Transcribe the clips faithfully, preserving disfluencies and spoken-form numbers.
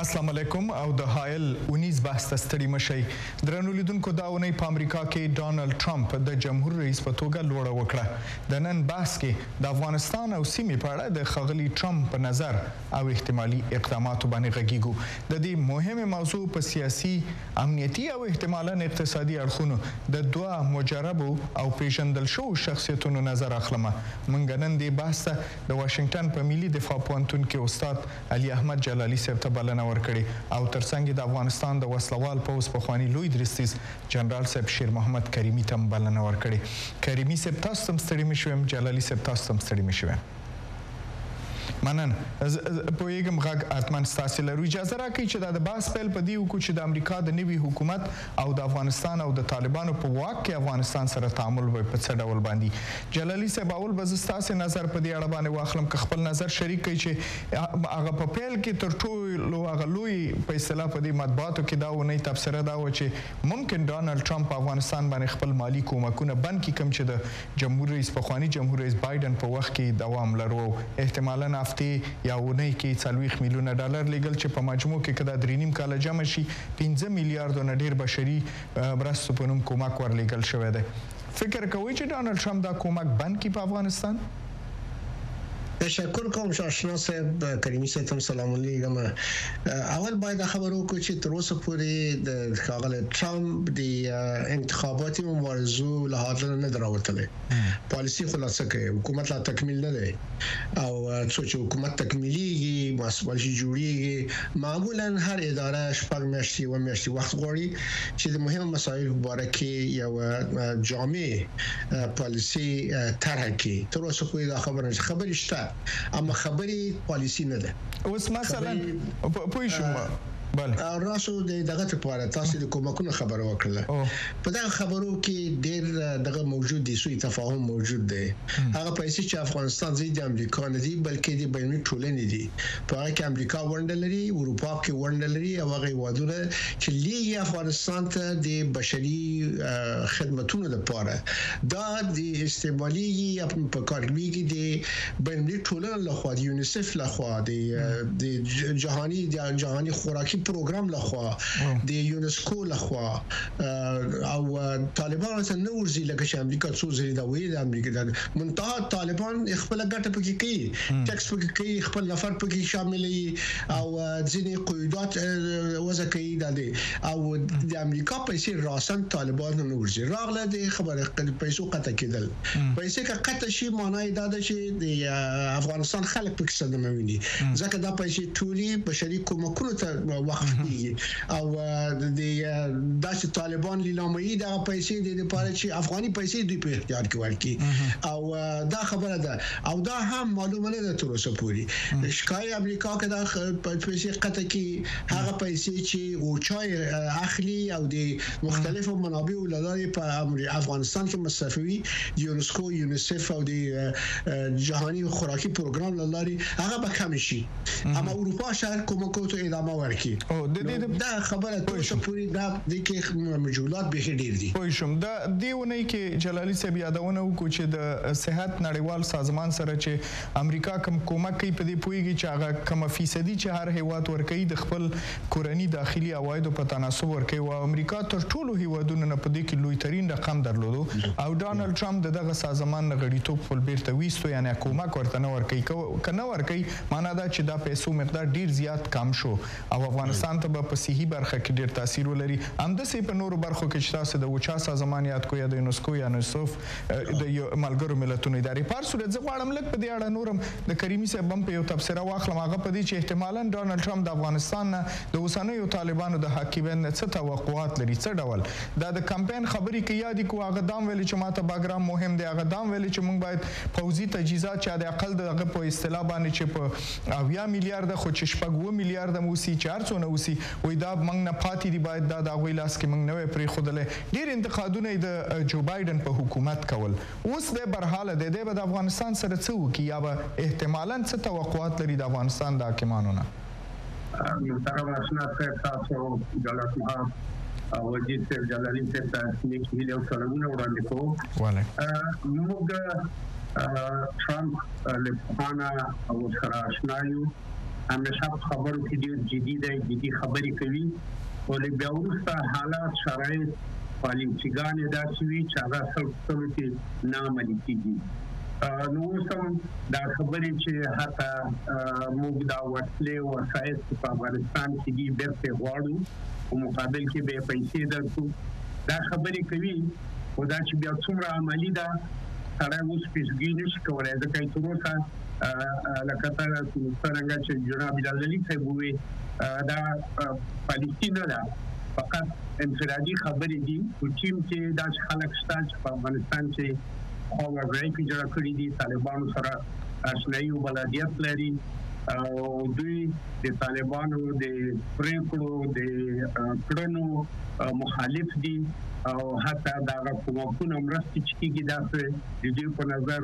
السلام علیکم او د هایل اونیز بحث ته ستړي مشئ. درنو لیدونکو دا اونۍ په امریکا کې ډانلډ ټرمپ د جمهور رئیس په توګه لوړه وکړه. د نن بحث کې د افغانستان او سیمې په اړه د ښاغلي ټرمپ په نظر او احتمالي اقداماتو باندې غږیږو. د دې مهمه موضوع په سیاسي، امنیتي او احتمالاً اقتصادي اړخونو د دوه مجربو او پیژندل شوو شخصیتونو نظر اخلم. موږ نن دې بحث ته د واشنگټن په ملي دفاع پوهنتون کې استاد علي احمد جلالي صاحب ته بلنه ورکړې او ترڅنګ د افغانستان د وسلوال پوځ پخواني لوی درستیز جنرال صاحب شیر محمد کریمي ته بلنه ورکړې. کریمي صاحب تاسو هم ستړي مشوم، جلالي صاحب تاسو هم ستړي مشوم. منن پوهیږم غږ اتمن ستاسو لرو. اجازه راکړئ چې دا د بحث پیل په دې وکړو چې د امریکا د نوي حکومت او د افغانستان او د طالبانو په واک کې افغانستان سره تعامل وي په څه ډول باندې. جلالي صاحب اول به زه ستاسو نظر په دې اړه باندې واخلم که خپل نظر شریک کړئ چې هغه په پیل کې تر ټولو هغه لوی په اصطلاح په دې مطبوعاتو کې دا ونې تبصره دا و چې ممکن ډانلډ ټرمپ افغانستان باندې خپل مالی کومکونه بند کړي کوم چې د جمهور رئیس پخواني جمهور رئیس بایدن په وخت کې دوام لرو. احتمالاً یا ونۍ کې څلوېښت میلیونه ډالر لیږل چې په مجموع کې که دا درې نیم کاله جمع شي پنځه میلیارډو نه ډېر بشري مرستو په نوم کومک ورلیږل شوی دی. فکر کوئ چې ډانلډ ټرمپ دا کومک بند کړي په افغانستان؟ تشکر کوم شاشنا صاحب، کریمي صاحب ته سلام علیکم. اول باید خبر وکړو چې تر اوسه پورې د ښاغلي ټرمپ د انتخاباتي مبارزو له حاضر نه دراوتلې پالیسي خلاصه کوي. حکومت لا تکمیل نه دی او څو چې حکومت تکمیليږي مسؤلیت جوړیږي معمولا هر اداره شپږ میاشتې و میاشتې وخت غواړي چې د مهمو مسایلو په اړه کې یو جامع پالیسي طرح کړي. تر اوسه پورې دا خبره خبرې شته اما خبري پالیسی نه ده. اوس مثلا پوه شوم بله راسو د دغه لپاره تاسو د کومکونو خبره وکړه. په دا خبرو کې ډېر دغه موجود دي، سوء تفاهم موجود دی. هغه پیسې چې افغانستان زی د امریکا نه دي بلکې د بینالمللي ټولنې دي. په هغه کې امریکا ونډه لري، اروپا کې ونډه لري او هغه هیوادونه چې لیږي افغانستان ته د بشري خدماتونو لپاره دا د استعمالي یا په کارګریږي د بینالمللي ټولنې لخوا د یونیسف لخوا د جهاني د جهاني خوراکي پروګرام لخوا د یونسکو لخوا او طالبان ته نو ورزي لکه چې امریکا څو ځلې دا ویل د امریکا د منتها طالبان خپل ګټه پکې کوي، ټیکس پکې کوي، خپل نفر پکې شاملې او ځینې قیودات وضع کوي د او د امریکا پیسې راسن طالبان نو ورزي راغله د خبره پیسو قطع کېدل. پیسې که قطع شي معنی دا ده چې د افغانستان خلک پکې صدمه ویني ځکه دا پیسې ټولي بشري کومکونو ته وقف کیږي او د داسې طالبان لیلامي د پیسې د لپاره چې افغاني پیسې دوی په اختیار کې ورکړي او دا خبره ده او دا هم معلومه نه ده تر اوسه پورې. شکایت امریکا کې دا پیسې قطع کی هغه پیسې چې اوچای اخلي او د مختلفو منابعو لارې په افغانستان کې مصرفوي د یونسکو، یونیسف او د جهاني خوراکي پروګرام لارې هغه به کم شي اما اروپا شهر کومکو ته ادامه ورکړي. او د دې دا خبره تاسو پوری دا د کې مجولات به ډیر دي. پوه شوم. دا دیونه کې جلالي صاحب یادونه وکړو چې د صحت نړیوال سازمان سره چې امریکا کوم کومک کوي په دې پویږي چې هغه کوم فیصدي چې هر هیواد ورکوي د خپل کورنی داخلي عوایدو په تناسب ورکوي او امریکا تر ټولو هیوادونو نه په دې کې لوی ترين رقم درلودو او ډانلډ ټرمپ دغه سازمان نه غړیتوب خپل بیرته ویستو یعنی کومک ورته نه ورکوي کنه ورکوي معنا دا چې دا پیسو مقدار ډیر زیات کم شو او افغانستان ته په صحي برخه کې ډېر تاثیر ولري. همداسې په نورو برخو کې چې تاسو د اوچا سازمان یاد کوئ یا د یونسکو یا یونیسف د ملګرو ملتونو ادارې په هر صورت زه غواړم لږ په دې اړه نورم د کریمي صاحب هم په یو تبصره واخلم هغه په دې چې احتمالاً ډانلډ ټرمپ د افغانستان نه د اوسنیو طالبانو د حاکمیت نه څه توقعات لري، څه ډول دا د کمپاین خبرې کې یادې کو هغه دام ویلي چې ماته باګرام مهم دی، هغه دام ویلي چې موږ باید پوځي تجهیزات چې د اقل دغه په اصطلاح باندې چې په اویا میلیارډ خو چې شپږ اووه میلیارډ موسی چار څو نه وسی وای دا موږ نه پاتې دی باید دا د هغوی لاس کې موږ نه وی پرې ښودلی. ډېر انتقادونه د جو بایدن په حکومت کول. اوس دی برحاله دی دی به د افغانستان سره څه وکړي یا به احتمالاً څه توقعات لري د افغانستان د حاکمانو نه؟ محترم اشنا صاحب تاسو جلالت محمد وزیر صاحب جلالي صاحب ته نیک هیلې او سلامونه وړاندې کوو. موږ ټرمپ له پخوانه او سره اشنا یو همیشه خبرو کې ډیر جدي دی جدي خبرې کوي ولې بیا وروسته حالات شرایط پالیسیګانې داسې وي چې هغه سلسله کې نه عملي کېږي نو سم دا خبرې چې حتی موږ دا وسلې او وسایل په افغانستان کې دي بیرته غواړو او مقابل کې به پیسې درکو دا خبرې کوي او دا چې بیا څومره عملي ده سره اوس پیسګي نشي کولای ځکه چې تروسه لکه څنګه چې جناب جلالي صاحب وویل دا پالیسي نه ده فقط انفرادي خبرې دي او چې دا خلک شته چې په افغانستان کې او ورای کې جوړ کړی دي طالبانو سره آشنایي او بلدیت لري او دوی د طالبانو د پریکړو د کړنو مخالف دي او حتی دا حکومتونه مرستې چې کېږي داسې د دې په نظر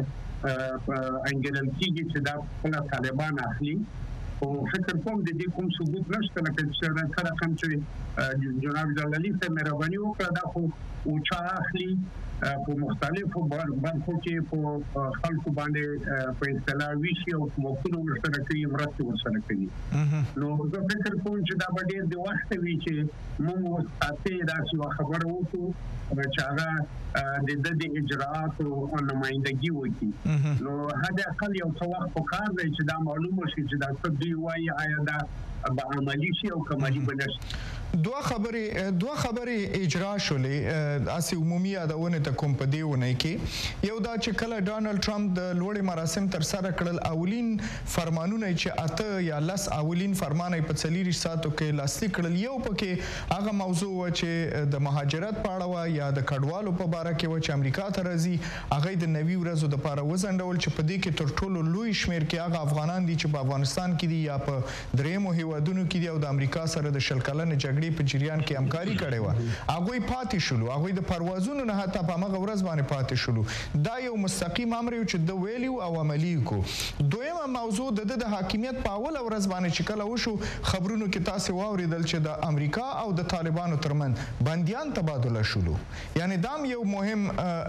انګیرل کېږي چې دا خپل طالبان اخلي او فکر کوم د دې کوم ثبوت نشته لکه چې سره کوم چې جناب جلالي صاحب مهرباني وکړه دا خو او چا اخلي په مختلفو برخو کې په خلکو باندې په اصطلاح ویشي او حکومتونه ورسره کوي مرستې ورسره کوي نو زه فکر کوم چې دا به ډېر د وخت وي چې موږ ساتي داسې خبره وکړو چې هغه د د اجراءاتو نمائندګي وکړي نو هدا اقل یو څه وخت په کار دی چې دا معلومه شي چې دا څه دی وایي آیا دا به عملی شي او کمالي بنشي دوه خبرې دوه خبرې اجرا شولې اسی عمومي یادونه ته کوم په دیونه کې یو دا چې کله ډانلډ ټرمپ د لوړې مراسم تر سره کړل اولین فرمانونه چې اته یا لس اولین فرمان په څلور ساعتو کې لاسلیک کړل یو پکې هغه موضوع و چې د مهاجرت په اړه یا د کډوالو په اړه کې و چې امریکا ته راځي هغه د نوي ورځو د لپاره وزندول چې په دې کې تر ټولو لوی شمیر کې هغه افغانان دي چې په افغانستان کې دي یا په درېمو هیوادونو کې دي او د امریکا سره د شل کلنې جګړې په جریان کې همکاري کړې و هغه پاتې شول هغه د پروازونو نه حتی په هغه ورځ باندې پاتې شول دا یو مستقیم امر یو چې د ویلیو او عملی کو دویمه موضوع د د حاکمیت په اول ورځ باندې چې کله وشو خبرونو کې تاسو واوریدل چې د امریکا او د طالبانو ترمن بنديان تبادله شول یعنی دا یو مهم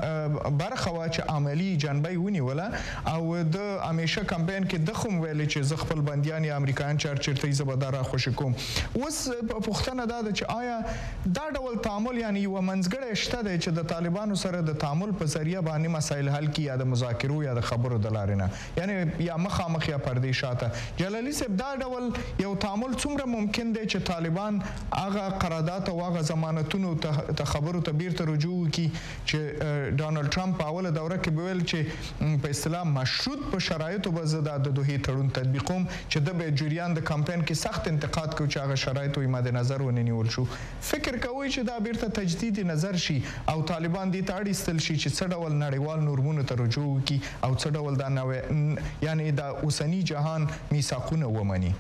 برخه وا چې عملی جنبه ونیوله او د همیشه کمپاین کې د خوم ویل چې ز خپل بنديان یا امریکایان چرچرته زبردار خوش کوم اوس پښتنه دا چې آیا دا ډول تعامل یعنی یو منځګړی شته دی چې د طالبانو سره د تعامل په ذریعہ باندې مسایل حل کی یا د مذاکرو یا د خبرو د لارې نه یعنی یا مخامخ یا پردې شاته جلالي صاحب دا ډول یو تعامل څومره ممکن دی چې طالبان هغه قرارداد او هغه ضمانتونو ته خبرو ته بیرته رجوع کی چې ډانلډ ټرمپ په اوله دوره کې ویل چې په اصطلاح مشروط په شرایطو به زده د دوه تړون تطبیقوم چې د به جریان د کمپاین کې سخت انتقاد کوي چې هغه شرایط او مد نظر ونیول شو فکر کوي چې دا بیرته تجدید نظر شي او طالبان دې ته اړیستل شي چې څه ډول نړیوال نورمونو ته رجوع کی او څه ډول دا نوې یعنی دا اوسنی جهان میثاقونه ومني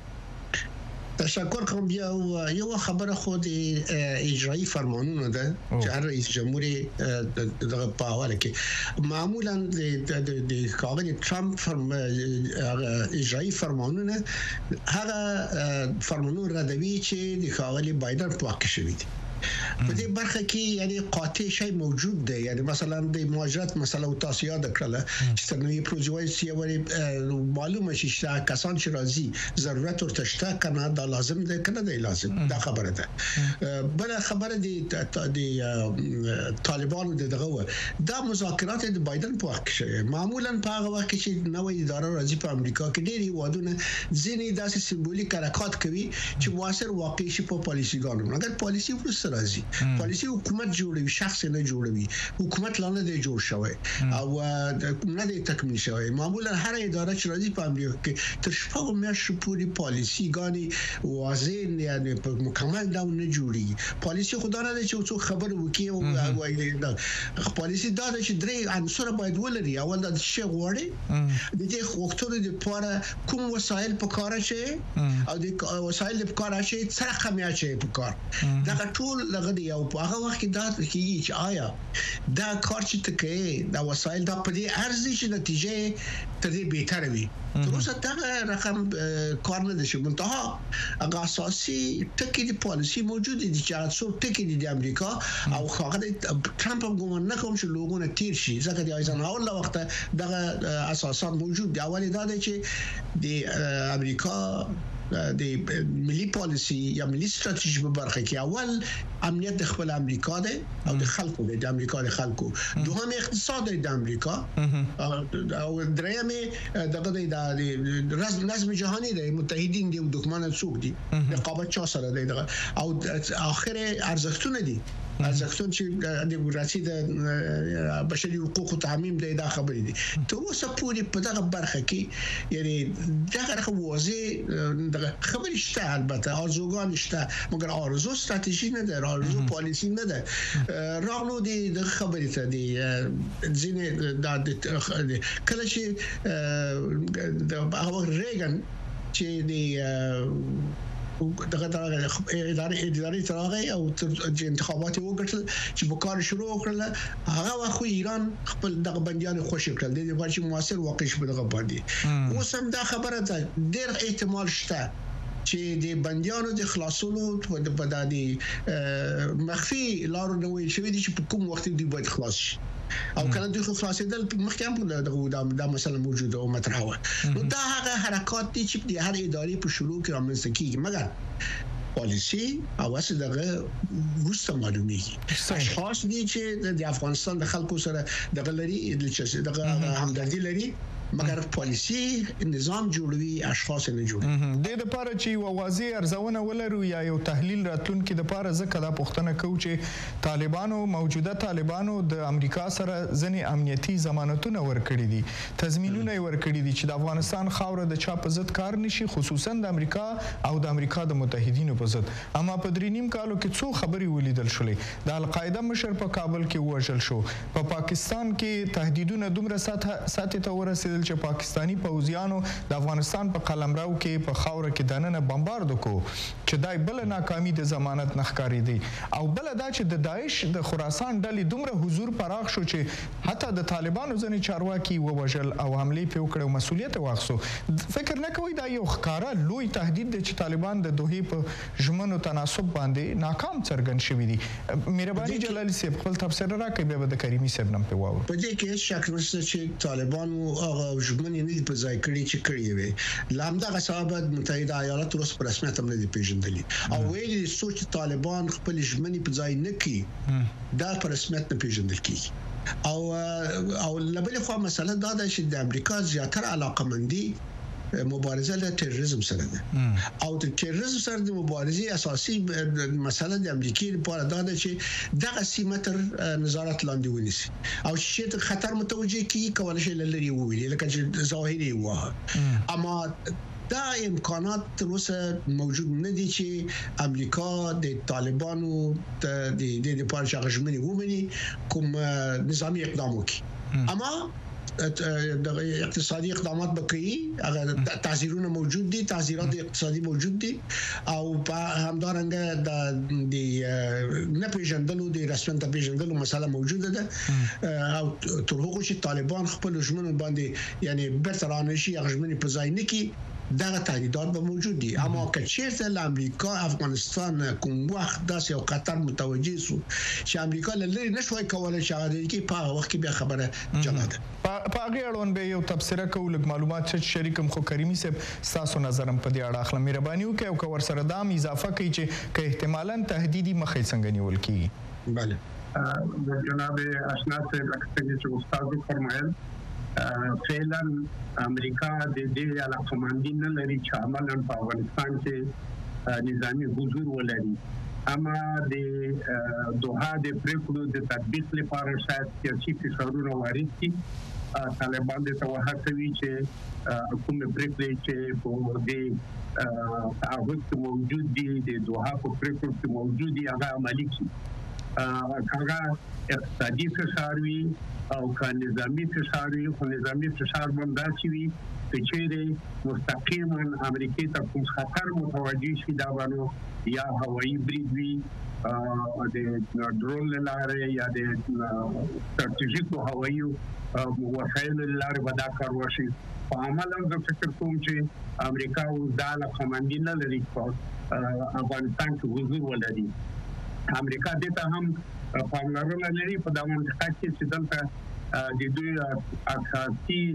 تشکر کوم یو یو خبره خو د اجرایی فرمانونو ده چې رئیس جمهور د پاوله کې معمولا د کاغذ ټرمپ فرم اجرایی فرمانونه هغه فرمانونه ردوي چې د کاغذ بایدن په واقع شوی دي په دې برخه کې یعنی قاطع شی موجود دی یعنی مثلا د مهاجرت مسله او تاسو یاد کړل چې نوې پروژې سیوري معلومه شي چې کسان چې راځي ضرورت ورته شته کنه دا لازم دی کنه دی لازم دا خبره ده بل خبره دی د طالبانو دغه دا مذاکرات د بایدن په وخت کې معمولا په هغه وخت کې نوې اداره راځي په امریکا کې ډېری وادونه ځینې داسې سمبولیک حرکت کوي چې موثر واقع شي په پالیسیګانو مګر پالیسی ورسره راځي پالیسی حکومت جوړوي شخص نه جوړوي حکومت لاندې دی جوړ شوی او نه دی تکمیل شوی معمولا هر اداره چې راځي په امریکا کې تر شپږ میاشتې پورې پالیسی غاني واضح یعنی په مکمل ډول نه جوړي پالیسی خدا نه دی چې څو خبر وکي او وایي دا پالیسی دا چې درې عنصر باید ولري اول د شی غوړي د دې وختونو د پاره کوم وسایل په کار شي او د وسایل په کار شي سره کمیا شي په کار دا ټول لغه دی او په هغه وخت کې دا کیږي چې آیا دا کار چې تکي دا وسایل دا په دې ارزي چې نتیجه تر دې بهتر وي تر اوسه دا رقم کار نه شي منتها هغه اساسي ټکی دی پالیسی موجود دي چې څو ټکی دي د امریکا او هغه ټرمپ هم ګومان نه کوم چې لوګونه تیر شي ځکه دی ایزنهاور له وخت دغه اساسات موجود دي اولی دا دی چې د امریکا د ملي پالیسي یا ملي ستراتیژي په برخه کې اول امنیت د خپل امریکا دی او د خلکو د امریکا د خلکو دوهم اقتصاد د امریکا او درېمه دغه د نظم جهانی د متحدین دی دښمن څوک دي رقابت چا سره دی او اخر ارزښتونه دي ارزښتونه چې د ډیموکراسي د بشري حقوقو تعمیم دی دا خبرې دي ته اوس پوری په دغه برخه کې یعنی دغه واضح دغه خبرې شته البته ارزوګان شته مګر ارزو ستراتیژي نه ده ارزو پالیسی نه ده راغلو دي د خبرې ته دي ځینې د کله چې د ریګن چې د دغه ادارې ادارې تراغي او انتخابات وګټل چې په کار شروع کړل هغه واخو ایران خپل دغه بنديان خوشی کړل د دې چې موثر واقع شي په دغه باندې اوس هم دا خبره ده ډېر احتمال شته چې د بنديانو د خلاصولو په دادي مخفي لارو نه ویل شوی دي چې په کوم وخت دی باید خلاص شي او کله دوی خلاصېدل مخکې هم دغه دا مسله موجوده او مطرح و نو دا هغه حرکات دي چې د هر ادارې په شروع کې رامنځته کیږي مګر پالیسی او اصل دغه روسته معلومیږي اشخاص دي چې د افغانستان د خلکو سره دغه لري دغه همدردي لري مګر پالیسی نظام جوړوي اشخاص نه جوړوي د دې لپاره چې یو واضح ارزونه ولرو یا یو تحلیل راتلونکي د لپاره ځکه دا پوښتنه کوي چې طالبانو موجوده طالبانو د امریکا سره ځنې امنیتي ضمانتونه ورکړي دي تضمینونه ورکړي دي چې د افغانستان خاوره د چا په ضد کار نشي خصوصا د امریکا او د امریکا د متحدینو په ضد اما په درې نیم کالو کې څو خبري ولیدل شولې د القاعده مشر په کابل کې وژل شو په پا پاکستان کې تهدیدونه دومره ساتي ته ورسېدل چې پاکستانی پوځیانو د افغانستان په قلمرو کې په خاوره کې دننه بمبارد وکړو چې دای بل ناکامي د ضمانت نخکاری دي او بل دا چې د داعش د خراسان ډلې دومره حضور پراخ شو چې حتی د طالبانو ځنې چارواکي ووژل او حملې په وکړو مسؤلیت واخصو فکر نه کوي دا یو ښکارا لوی تهدید دی چې طالبان د دوه په ژمنو تناسب باندې ناکام څرګند شوي دي مهرباني جلالي صاحب خپل تفسیر راکړئ به د کریمي صاحب نم په واو په دې کې شک نشته چې طالبانو هغه ژمنې نه په ځای کړی چې کړی وي لامدا غصابت متحده ایالات اوس په رسمیت هم نه پیژندلي او ویلي سوچ طالبان خپل ژمنې په ځای نه کړي دا په رسمیت نه پیژندل کیږي او او لبل خو مسله دا ده چې د امریکا زیاتره علاقمندي مبارزه له تروریزم سره ده او د تروریزم سره د مبارزې اساسي مسله د امریکای لپاره دا ده چې دغه سیمه تر نظارت لاندې ونیسي او چې خطر متوجه کی کولای شي لری وویل لکه چې ظاهري و اما دا امکانات تر اوسه موجود نه دي چې امریکا د طالبانو د د لپاره ژغورنې ومني کوم نظامی اقدام وکړي اما د اقتصادي اقدامات بکړي هغه تعزیرونه موجود دي تعزیرات اقتصادي موجود دي او په همدارنګه د د نه پیژندلو د رسمن د پیژندلو مسله موجوده ده او تر هغه چې طالبان خپل ژمنو باندې یعنی برترانه شي هغه ژمنې په ځای نه کړي دغه تهدیدات به موجود دي اما که چیرته امریکا افغانستان کوم وخت داسې او خطر متوجه سو چې امریکا لری نشوي کولای چې هغه کې په وخت کې به خبره جلا ده په هغه اړوند به یو تبصره کوم معلومات چې شریکم خو کریمي صاحب تاسو نظرم په دې اړه اخلم مهرباني وکړئ او ور سره دام اضافه کوي چې که احتمالاً تهدیدي مخې څنګه نیول کیږي بله جناب اشنا صاحب چې استاد فرمایل فعلا امریکا د دې علاقمندي نه لري چې عملاً په افغانستان کې نظامی حضور ولري اما د دوحه د پریکړو د تطبیق لپاره شاید سیاسي فشارونه وارد کړي طالبان د توهه کوي چې کوم پریکړې چې په دې تعهد موجود دي د دوحه په پریکړو کې موجود دي هغه عملي کړي هغه اقتصادي فشار وي او که نظامی فشار وي خو نظامی فشار باندې شي وي چې چیرې مستقیما امریکای ته کوم خطر متوجه شي دا باندې یا هوایي برید وي د ډرون لاره یا د ستراتیژیکو هوایي وسایل لاره به دا کار وشي په عملاً زه فکر کوم چې امریکا اوس دا علاقمندي نه لري په افغانستان کې حضور ولري امریکا دې ته هم پاملرنه لري په دغه منطقه کې چې دلته د دوی اساسي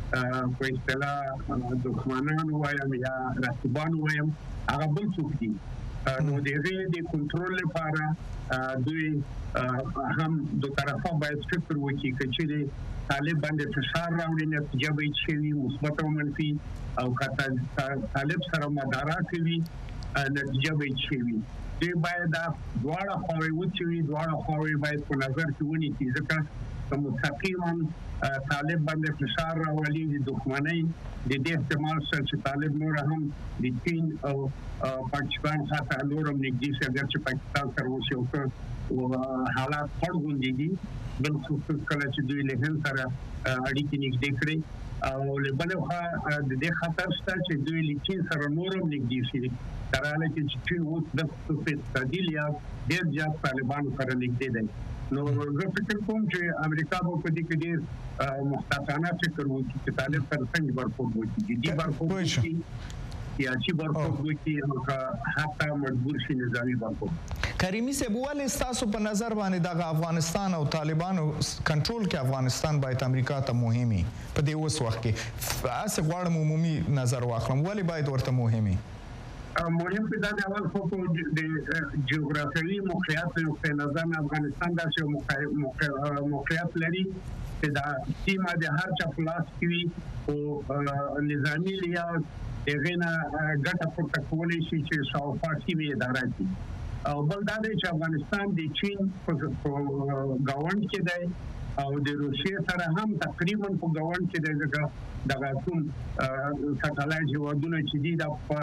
په اصطلاح دښمنان وایم یا رقیبان وایم هغه بل څوک دي نو د هغې د کنټرول لپاره دوی هم دو طرفه باید فکر وکړي که چیرې طالب باندې فشار راوړي نتیجه به یې څه وي مثبت او منفي او که طالب سره مدارا کوي نتیجه به یې څه وي دوی باید دا دواړه خواوې وڅېړي دواړه خواوې باید په نظر کې ونیسي ځکه که مستقیما طالب باندې فشار راولي د دښمنۍ د دې احتمال شته چې طالب نور هم د چین او پاکستان خاطر نور هم نږدې شي اگر چې پاکستان سره اوس یو څه حالات خړ غوندې دي بل خصوص کله چې دوی له هند سره اړیکې نږدې کړي او له بلې خوا د دې خطر شته چې دوی له چین سره نور هم نږدې شي تر هغه چې چین اوس د اقتصادي لحاظ ډېر زیات طالبانو سره نږدې دی نو زه فکر کوم چې امریکا به په دې کې ډېر محتاطانه فکر وکړي چې طالب سره څنګه برخورد وکړي جدي برخورد وکړي سیاسي برخورد وکړي او حتی مجبور شي نظامي برخورد کریمي صاحب ولې ستاسو په نظر باندې دغه افغانستان او طالبانو کنټرول کې افغانستان باید امریکا ته مهمي په دې اوس وخت کې اسه غواړم عمومي نظر واخلم ولې باید ورته مهمي مهم په دا اول خو د جغرافیوي موقعیت په نظر افغانستان داسې موقعیت لري چې دا سیمه د هر چا په لاس کې وي او نظامي لحاظ هغې نه ګټه پورته کولی شي چې شاوخوا سیمې اداره کړي او بل دا دی چې افغانستان د چین په ګاونډ کې دی او د روسیې سره هم تقریبا په ګاونډ کې دی ځکه دغه کوم سټلایټ هیوادونه چې دي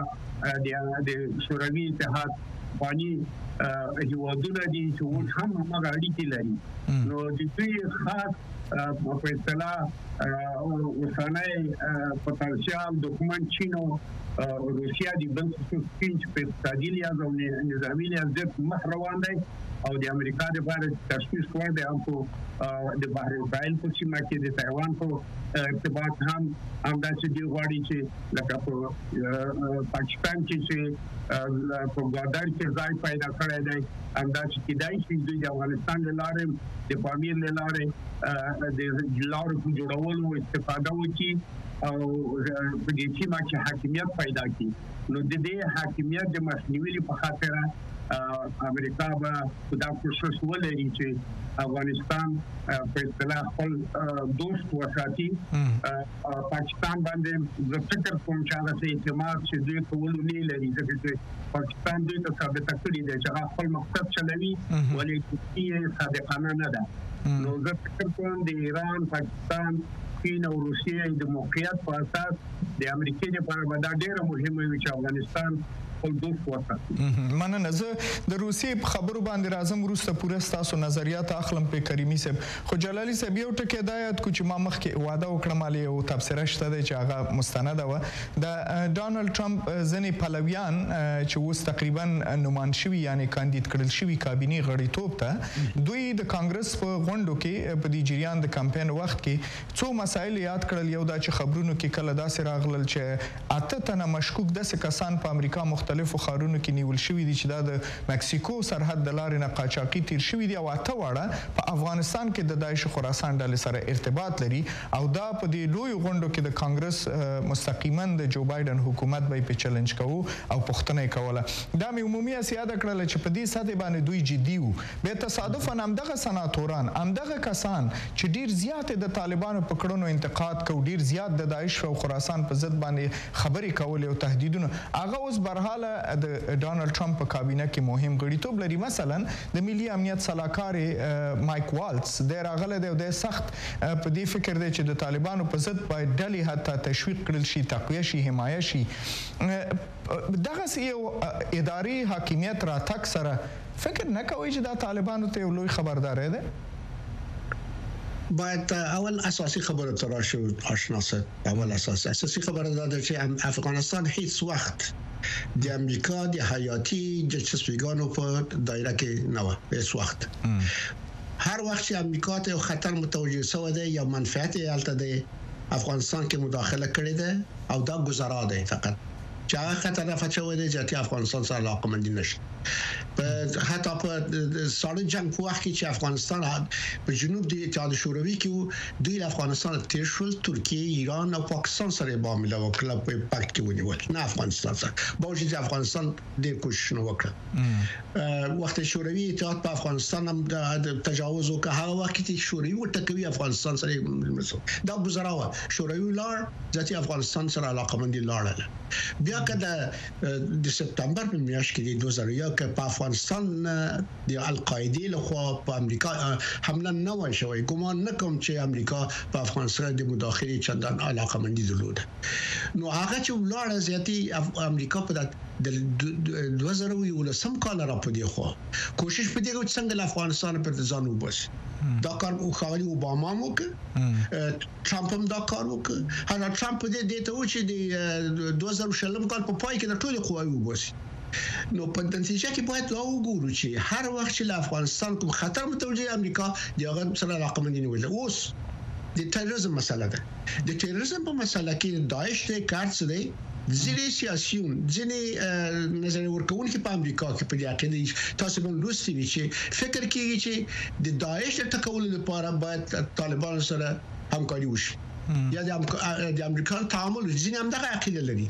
د شوروي اتحاد پخواني هیوادونه دي چې اوس هم هماغه اړیکې لري نو د دوی خاص په اصطلاح اوسنی پوتنشیال دښمن چین او روسیه دي بل خصوص چین چې په اقتصادي لحاظ او نظامي لحاظ ډېر مخ روان دی او د امریکا لپاره تشویش وړ دی هم په د بحر اسرائیل په سیمه کې د تایوان په ارتباط هم همداسې دی غواړي چې لکه په پاکستان کې چې په ګوادر کې ځای پیدا کړی دی همداسې کېدای شي دوی د افغانستان له لارې د پامیر له لارې د لارو په جوړولو استفاده وکړي او په دې سیمه کې حاکمیت پیدا کړي نو د دې حاکمیت د مخنیوي په خاطر امریکا به دا کوشش ولري چې افغانستان په اصطلاح خپل دوست وساتي پاکستان باندې زه فکر کوم چې هغه اعتماد چې دوی کول نه لري ځکه چې پاکستان دوی ته ثابته کړې ده چې هغه خپل مقصد چلوي ولې چې صادقانه نه ده نو زه فکر کوم د ایران پاکستان چین او روسیې د موقعیت په اساس د امریکا لپاره به دا ډېره مهمه وي چې افغانستان مننه زه د روسیې په خبرو باندې راځم وروسته پوره ستاسو نظریات اخلم په کریمي صاحب خو جلالي صاحب یو ټکی دا یاد کو چې ما مخکې واده وکړم علي او تبصره شته دی چې هغه مستنده وه د ډانلډ ټرمپ ځینې پلویان چې اوس تقریبا نومان شوي یعنی کاندید کړل شوي کابینې غړیتوب ته دوی د کانګرس په غونډو کې په دې جریان د کمپاین وخت کې څو مسایل یاد کړل یو دا چې خبرونو کې کله داسې راغلل چې اته تنه مشکوک داسې کسان په امریکا مختلفو ښارونو کې نیول شوي دي چې دا د مکسیکو سرحد د لارې نه قاچاقي تیر شوي دي او اته واړه په افغانستان کې د داعش خراسان ډلې سره ارتباط لري او دا په دې لویو غونډو کې د کانګرس مستقیما د جو بایدن حکومت به په چیلنج کوو او پوښتنه کوله دا مې عمومي اسیاده کړل چې په دې ساده باندې دوی جدي وو به تصادفا همدغه سناتوران همدغه کسان چې ډیر زیات د طالبانو په کړنو انتقاد کو ډیر زیات د داعش او خراسان په ضد باندې خبرې کولې او تهدیدونه هغه اوس برحاله د ډانلډ ټرمپ په کابینه کې مهم غړیتوب لري مثلا د ملي امنیت سلاکار مایک والتس د راغله د سخت په دې فکر دی چې د طالبانو په ضد باید ډلې حتی تشویق کړل شي تقویه شي حمایه شي دغه یو اداري حاکمیت راتګ سره فکر نه کوي چې دا طالبانو ته یو لوی خبرداری ده باید اول اساسی خبره تر راشو آشنا سه اول اساس اساسی خبره ده چې افغانستان هیڅ وخت د امریکا د حیاتي دلچسپیګانو په دایره کې نه و هیڅ وخت هر وخت چې امریکا ته خطر متوجه شوه دی یا منفعت یې الته دی افغانستان کې مداخله کړې ده او دا گزارا ده فقط چې هغه خطر راځي دی چې افغانستان سره علاقمندي نشي په حتی په ساړه جنگ په وخت کې چې افغانستان په جنوب د اتحاد شوروي کې دوی افغانستان تیر شول ترکیه ایران او پاکستان سره معامله وکړه په پاکت کې ونیول نه افغانستان سره باوجود چې افغانستان ډېر کوشش وکړ وخت شوروي اتحاد په افغانستان هم د تجاوز وکړ هغه وخت چې شوروي وټکوي افغانستان سره دا گزاراوه شوروي لار ځکه افغانستان سره علاقمندي لاړل بیا کله د سپتمبر په میاشت کې د دوه زره یو کې په افغانستان د القاعده له خوا په امریکا حمله نه وشوي ګومان نه کوم چې امریکا په افغانستان د مداخله چندان علاقمندي درلوده نو هغه چې ولاړ زیاتی امریکا په د دوه زره یو سم کال را پدې خو کوشش پدې کوي چې څنګه افغانستان پر ځان وباسي دا کار خالي اوباما وکړ ټرمپ هم دا کار وکړ هغه ټرمپ دې دې ته و چې د دوه زره شلم کال په پای کې د ټولو قواوی وباسي نو په نتیجه کې باید دا وګورو چې هر وخت چې افغانستان کوم خطر متوجه امریکا د هغه سره علاقمندي نیول اوس د تروریزم مسله ده د تروریزم په مسله کې داعش ته کارت دی ځینې سیاسيون ځینې نظر ورکون کې په امریکا کې په دې تاسو به لوستي چې فکر کوي چې د داعش ټکول لپاره باید طالبان سره همکاري وشي یا د امریکا تعامل ځینې هم دغه عقیده لري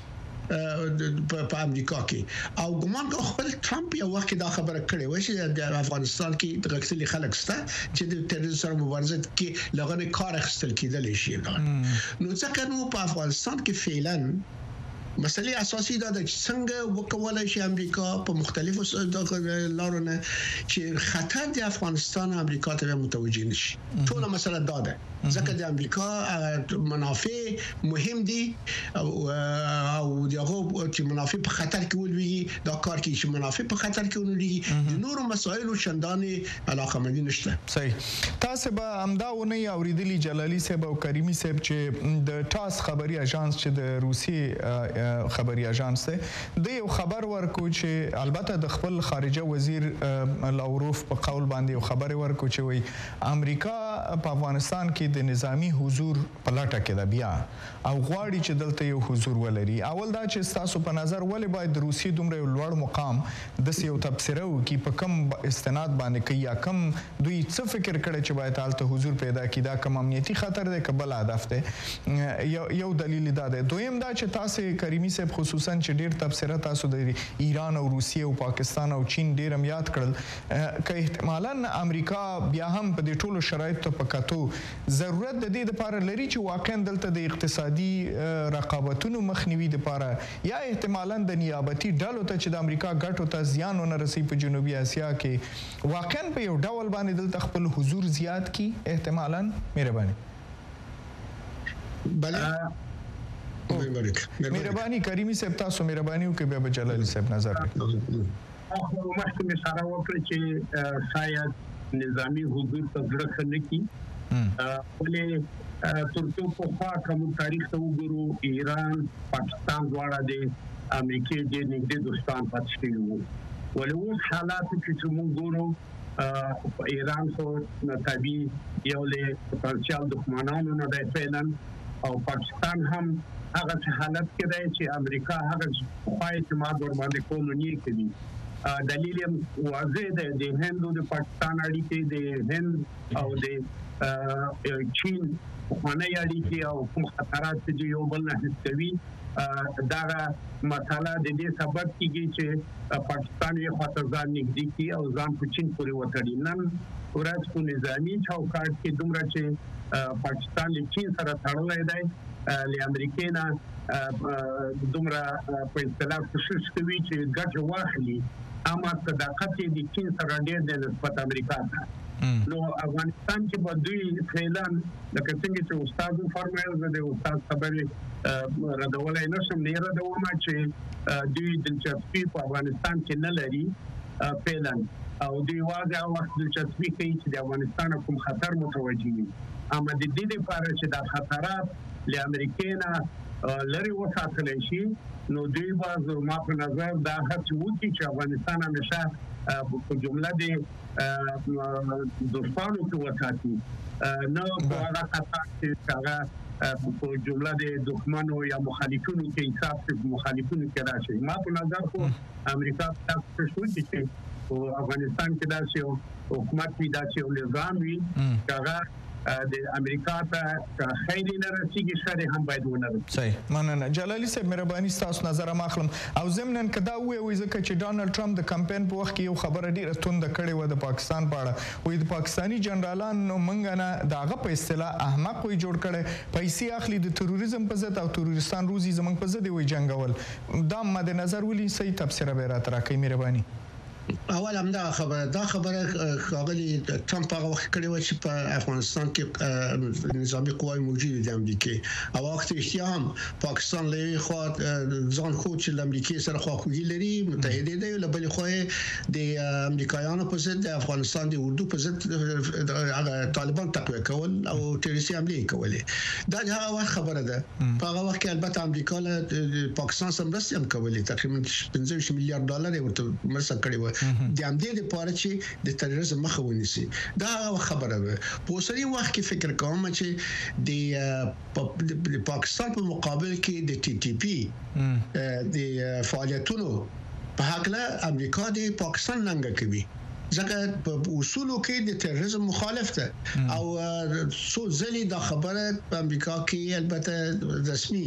په امریکا کې او ګمان کوم خپل ټرمپ یو وخت دا خبره کړې و چې د افغانستان کې د غکسلي خلک سره چې د تروریزم سره مبارزه کې لغونه کار اخیستل کېدل شي نو ځکه نو په افغانستان کې فعلا مسئله اساسي دا ده چې څنګه وکولای شي امریکا په مختلفو لارو نه چې خطر د افغانستان امریکا ته متوجه نشي ټول مسله دا ده ځکه د امریکا منافع مهم دي او او دغه چې منافع په خطر کې ولوي دا کار کې چې منافع په خطر کې ولوي د نورو مسایلو چندانې علاقمندي نشته صحیح تاسو به همداونه اوریدلی جلالی صاحب او کریمی صاحب چې د ټاس خبري اژانس چې د روسي خبري اژانس دی د یو خبر ورکو چې البته د خپل خارجه وزیر لاوروف په قول باندې خبر ورکو چې وي امریکا په افغانستان کې د نظامی حضور په لټه کې ده بیا او غواړي چې دلته یو حضور ولري اول دا چې تاسو په نظر ولې باید د روسي دومره لوړ مقام د یو تبصره وکي په کم استناد باندې کوي یا کم دوی څه فکر کړي چې باید تالته حضور پیدا کړي دا کوم امنیتي خطر دی کبل هدف دی یو دلیل دا دی دویم دا چې تاسو کریمی صاحب خصوصا چې ډیر تبصره تاسو د ایران او روسیه او پاکستان او چین ډیر هم یاد کړل که احتمالاً امریکا بیا هم په دې ټولو شرایطو په کتو ضرورت د دې لپاره لري چې واقعا دلته د اقتصادي رقابتونو مخنیوي لپاره یا احتمالاً د نیابتي ډلو ته چې د امریکا ګټو ته زیان ونه رسي په جنوبي اسیا کې واقعا په یو ډول باندې دلته خپل حضور زیات کی احتمالاً مهرباني بله مهرباني کریمی صاحب تاسو مهرباني وکړئ بیا به جلالي صاحب نظر اخو مخکې مې اشاره وکړه چې شاید نظامی حضور ته زړه ښه نه کړي ولې تر څو پخوا کوم تاریخ ته وګورو ایران پاکستان دواړه د امریکای د نږدې دوستان پاتې شوي وو ولې اوس حالات چې موږ ګورو په ایران خو طبي یو له پوتنشل دښمنانو نه دی فعلا او پاکستان هم هغه حالت کې دی چې امریکا هغه خو اعتماد ور باندې کوو نه کوي دلیل یې واضح دی د هند او د پاکستان اړیکې د هند او د چین خانه اړیکې او کوم خطرات چې یو بل نه هڅوي دا مسله د دې سبب کیږي چې پاکستان یې خاطر ځان نږدې کی او ځان په چین پورې وتړي نن ورځ په نظامی چوکاټ کې دومره چې پاکستان له چین سره تړلې دی له امریکا نه دومره په اصطلاح کوشش کوي چې ګټه واخلي اما صداقت د چین سره ډېر د نسبت امریکا ته نو افغانستان کې به دوی فعلا لکه څنګه چې استاد فرمایل د استاد خبرې ردولای نشم نه ردوم چې دوی دلچسپي په افغانستان کې نه لري فعلا او دوی واځي او وخت دلچسپي کوي چې د افغانستان کوم خطر متوجي وي اما د دې لپاره چې د خطرات له امریکا نه لري وساتل شي نو دوی باز ما په نظر دا هڅه وکړي چې افغانستان همیشه په جمله د دوستانو کې وساتي نو هغه خطر چې هغه په جمله د دښمنو یا مخالفینو کې حساب په مخالفینو کې راشي. ما په نظر خو امریکا تاسو شو چې په افغانستان کې داسې حکومت وي داسې یو نظام وي چې هغه د امریکا ته خیر نه رسیږي شر هم باید ونه رسیږي. صحیح مننه. جلالي صاحب مهرباني ستاسو نظر ما اخلم او ضمناً که دا ووایي ځکه چې ډانلډ ټرمپ د کمپین په وخت کې یو خبره ډیره تونده کړې وه د پاکستان په اړه وایي د پاکستاني جنرالانو موږ نه د هغه په اصطلاح احمق وایي جوړ کړی پیسې اخلي د تروریزم په ضد او تروریستان روزي زموږ په ضد یې وایي جنګول دا مد نظر ولي صحیح تبصره به یې راته راکوي مهرباني. اول هم دا خبره دا خبره ښاغلي ټرمپ هغه وخت کړې وه چې په افغانستان کې نظامي قواوې موجودې دي امریکې او وخت رښتیا هم پاکستان له یوې خوا ځان ښود چې له امریکې سره خواخوږي لري متحدې دی له بلې خوا یې د امریکایانو په ضد د افغانستان د اردو په ضد هغه طالبان تقویه کول او ټیرریستي حملې کولې دا د هغه وخت خبره ده. په هغه وخت کې البته امریکا له پاکستان سره مرستې هم کولې تقریبا پنځه ویشت میلیارډ ډالر یې ورته مرسته کړې وه د همدې لپاره چې د تروریزم مخه ونیسي. دا خبره ده. په اوسني وخت کې فکر کوم چې د پاکستان په مقابل کې د ټي ټي پی د فعالیتونو په هکله امریکا د پاکستان ننګه کوي ځکه په اصولو کې د تروریزم مخالف ده او څو ځلې دا خبره په امریکا کې البته رسمي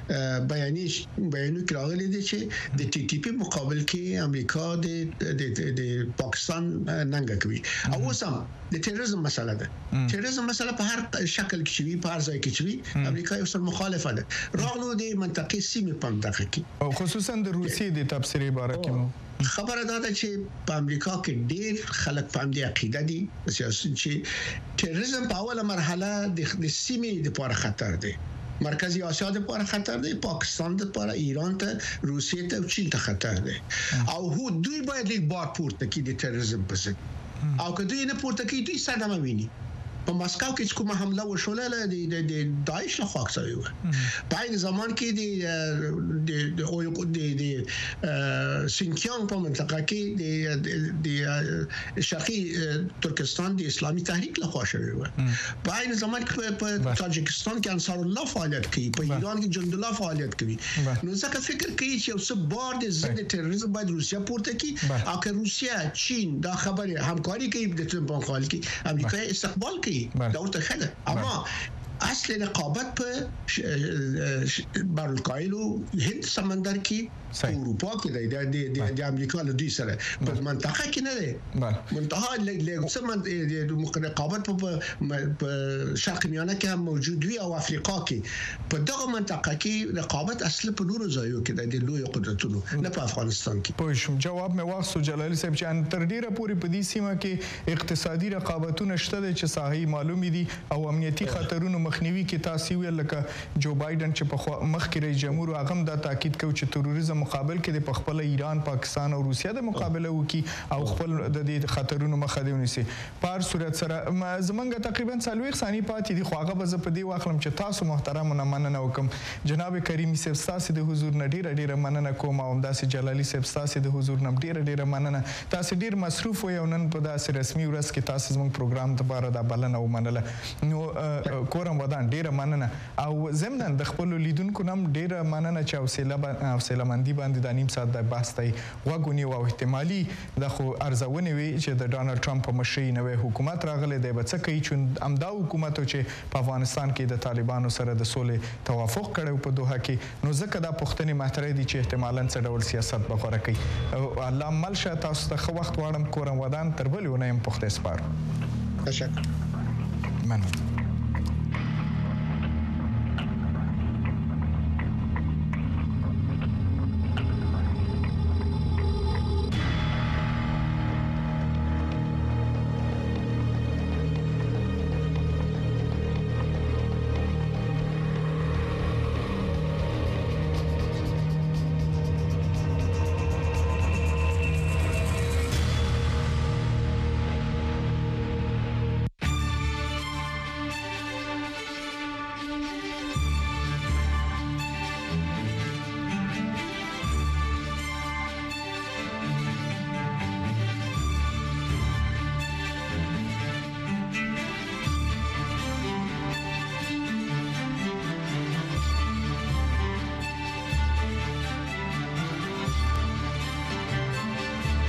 بیانې بیانو کې راغلي دي چې د ټي ټي پی مقابل کې امریکا د د پاکستان ننګه کوي او اوس هم د تروریزم مسله ده. تروریزم مسله په هر شکل کې وي په هر ځای کې وي امریکا یو سر مخالفه ده راغلو د منطقې سیمې په منطقه کې او خصوصا د روسیې د تبصرې باره کې مو خبره دا ده چې په امریکا کې ډېر خلک په همدې عقیده دي سیاسي چې تروریزم په اوله مرحله د سیمې لپاره خطر دی مرکزی آسیا لپاره خطر دی پاکستان لپاره ایران ته روسیې ته او چین ته خطر دی او هو دوی باید لیک بار پورته کړي د تروریزم په ضد او که دوی نه پورته کوي دوی صدمه ویني. په مسکو کې کومه حمله وشوله د د داعش له خوا شوی و په این زمان کې د د د د سینکیانګ په منطقه کې د د شرقي ترکستان د اسلامي تحریک له خوا شوی و په این زمان کې په تاجکستان کې انصار الله فعالیت کوي په ایران کې جند الله فعالیت کوي نو ځکه فکر کوي چې اوس بار د ضد تروریزم باید روسیا پورته کړي او که روسیا چین دا خبره همکاري کوي د ترمپ په خال کې امریکا استقبال کوي دا ورته خله اما اصل رقابت په بر القاهلو هند سمندر کې اروپا کې دی د د امریکا له دوی سره په منطقه کې نه دی منتها له څه رقابت په شرق میانه کې هم موجود وي او افریقا کې په دغه منطقه کې رقابت اصل په نورو ځایو کې د لوی قدرتونو نه په افغانستان کې. په شوم جواب مې واخصو جلالي صاحب چې تر ډیره پورې په دې سیمه کې اقتصادي رقابتونه شته چې صحیح معلومي دي او امنیتي خطرونو مخنیوي کې تاسو ویل لکه جو بایدن چې په مخکې رئیس جمهور هغه هم دا تاکید کوي چې تروریزم مقابل کې د خپل ایران پاکستان او روسیا د مقابله وکي او خپل د دې خطرونو مخه دی ونیسي. په هر صورت سره زمونږ تقریبا څلوېښت ثانیې پاتې دي خو هغه به زه په دې واخلم چې تاسو محترمونه مننه وکړم. جناب کریمي صاحب ستاسو د حضور نه ډیره ډیره مننه کوم او همداسې جلالي صاحب ستاسو د حضور نه ډیره ډیره مننه. تاسو ډیر مصروف وئ او نن په داسې رسمي ورځ کې تاسو زموږ پروګرام لپاره د بلنه ومنله نو کورم ودان ډیره مننه او ضمن د خپل لیدونکو نم ډیره مننه چې حوصله حوصله مندي باندې د نیم ساعت د بحث ته وګونی او احتمالي د خو ارزونه وي چې د ډانلډ ټرمپ په مشرۍ نوې حکومت راغلی دی به څه کوي چې امدا حکومت چې په افغانستان کې د طالبانو سره د سولې توافق کړو په دوحه کې نو ځکه دا پښتني مطرح دي چې احتمالاً څه ډول سیاست به غوړه کوي. الله ملشه تاسو ته خو وخت واړم کورم ودان تر بلې ونه يم پښتو سپارو. تشکر. مننه.